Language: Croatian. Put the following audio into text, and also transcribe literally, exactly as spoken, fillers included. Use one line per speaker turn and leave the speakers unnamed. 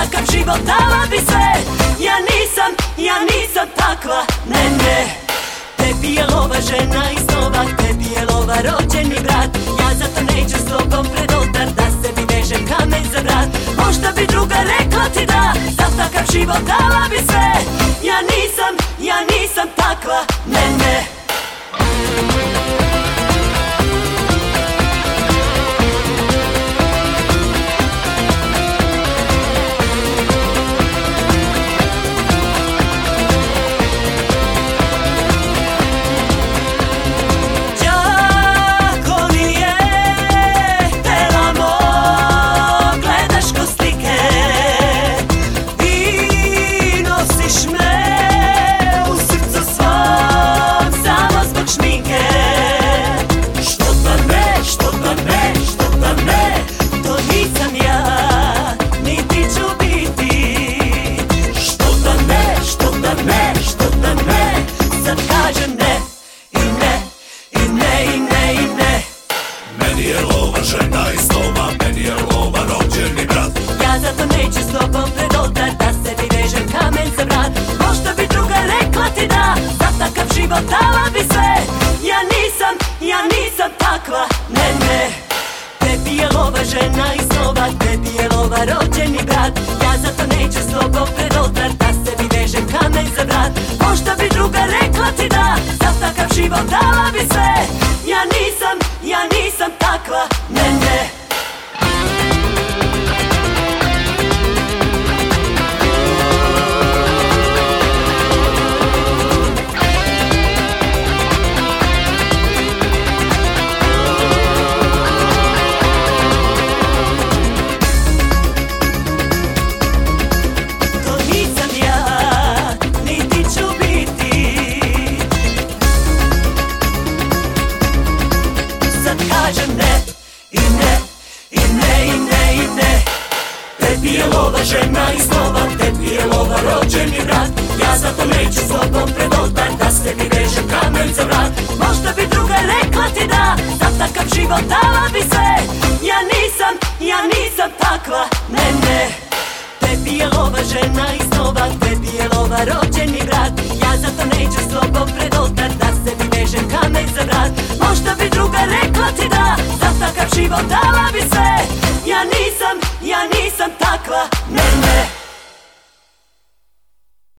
takav život dala bi sve. Ja nisam, ja nisam takva, ne, ne. Tebi je lova žena i snova, tebi je lova rođeni brat. Ja zato neću s tobom pred oltar, da sebi vežem kamen za vrat. Možda bi druga rekla ti da, za takav život dala bi sve. Ja nisam, ja nisam takva, ne, ne.
Žena i snova, meni je lova rođeni brat.
Ja zato neću s tobom pred oltar, da sebi vežem kamen za vrat. Možda bi druga rekla ti da, za takav život dala bi sve. Ja nisam, ja nisam takva, ne, ne. Tebi je lova žena i snova, tebi je lova rođeni brat. Ja zato neću s tobom pred oltar, da sebi vežem kamen za vrat. Možda bi druga rekla ti da, za takav život dala bi sve. Ja nisam, ja nisam takva, ne, ne. To nisam ja, niti ću biti. Sad kažem ne, i ne, i ne, i ne, i ne.
Tebi je lova žena i snova, tebi je lova rođeni brat. Ja zato neću s tobom pred oltar, da sebi vežem kamen za vrat.
Možda bi druga rekla ti da, za takav život dala bi sve. Ja nisam, ja nisam takva, ne, ne. Tebi je lova žena i snova, tebi je lova rođeni brat. Ja zato neću s tobom pred oltar, da sebi vežem kamen za vrat. Možda bi druga rekla ti da, za takav život dala bi sve. Ja nisam, ja nisam takva, ne, ne.